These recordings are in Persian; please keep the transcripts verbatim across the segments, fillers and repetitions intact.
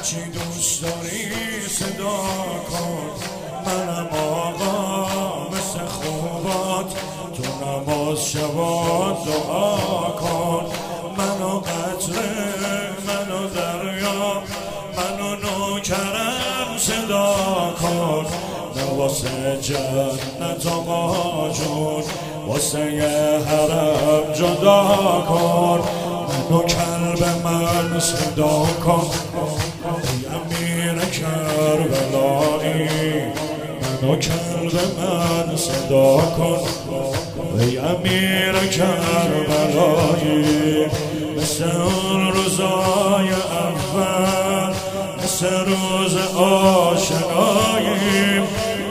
هرچی دوست داری صدا کن، منم آقا مثل خوبات، تو نماز شبات دعا کن. منو قطره منو دریا منو نوکرم صدا کن، نه واسه جنت آقا جون واسه یه حرم جدا کن. منو کلب من صدا کن ای امیر کربلایی، منو کلب من صدا کن ای امیر کربلایی. مثل اون روزای اول مثل روز آشناییم،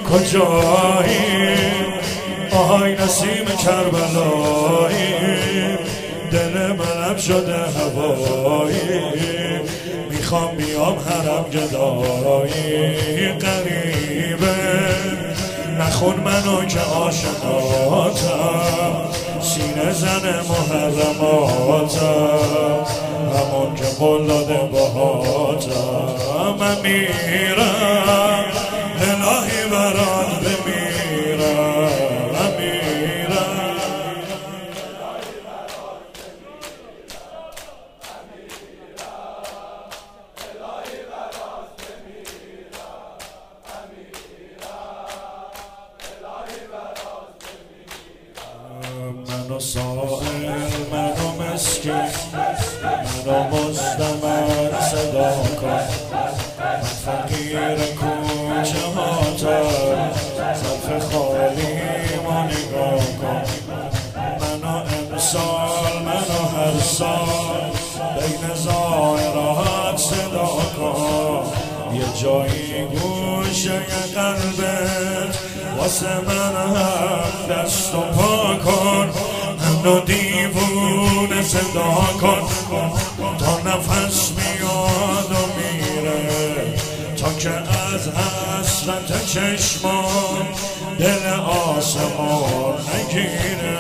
کجاییم آهای نسیم کربلاییم، دل منم شده هوایی، میخوام بیام حرم گدایی. قریبه نخون منو که عاشقاتم، سینه زن محرماتم، همون که قول داده باهاتم. من میرم الهی برات بمیرم، من میرم منو سائل منو مسکین منو مزدمن صدا کن، من فقیر کوچه هاتم ظرف خالی ما نگاه کن. منو امسال منو هر سال بین زائرات صدا کن، یه جایی گوشه قلبت واسه من هم دست و پا کن. منو دیوونه صدا کن تا نفس میاد و میره، تا که از حسرت چشمان دل آسمان نگیره.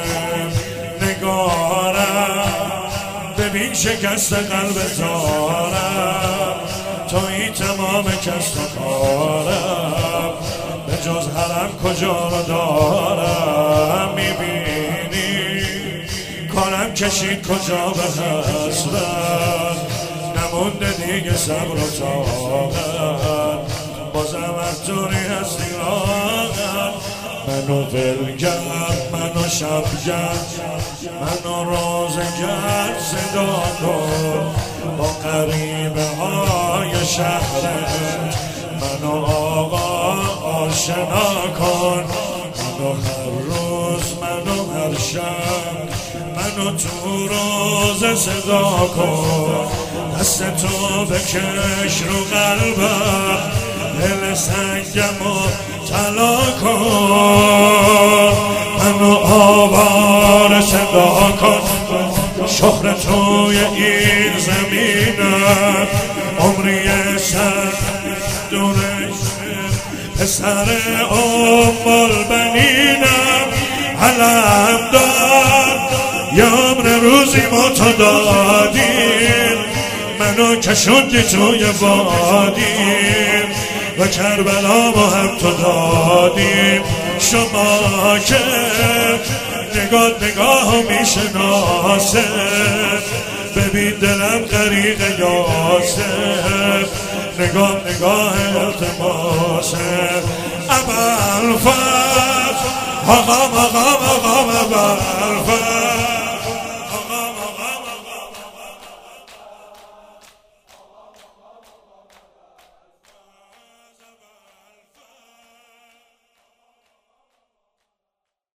نگارم ببین شکست قلب زارم، تویی تمام کسب و کارم، به جز حرم کجا رو دارم. میبینی کارم کشید کجا به حسرت، نمونده دیگه صبر و طاقت، بازم هر طوری هستی راحت. منو ولگرد منو شبگرد منو روزگرد صدا کن، با غریبه های شهرت منو آقا آشنا کن. منو هر روز منو هر شب منو تو روز صدا کن، دست تو بکش رو قلبم، دل سنگمو طلا کن. منو آوار صدا کن، شهر توی این زمینم، عمری سر دورش پسر ام البنینم. علم داد یه عمر روزی ما تو دادیم، منو کشوندی توی وادیم و کربلا ما هم تو دادیم. شما که نگاه نگاه میشناسه، ببین دلم غریق یاسه، نگاه نگاه التماسه. ابوالفضل آقام آقام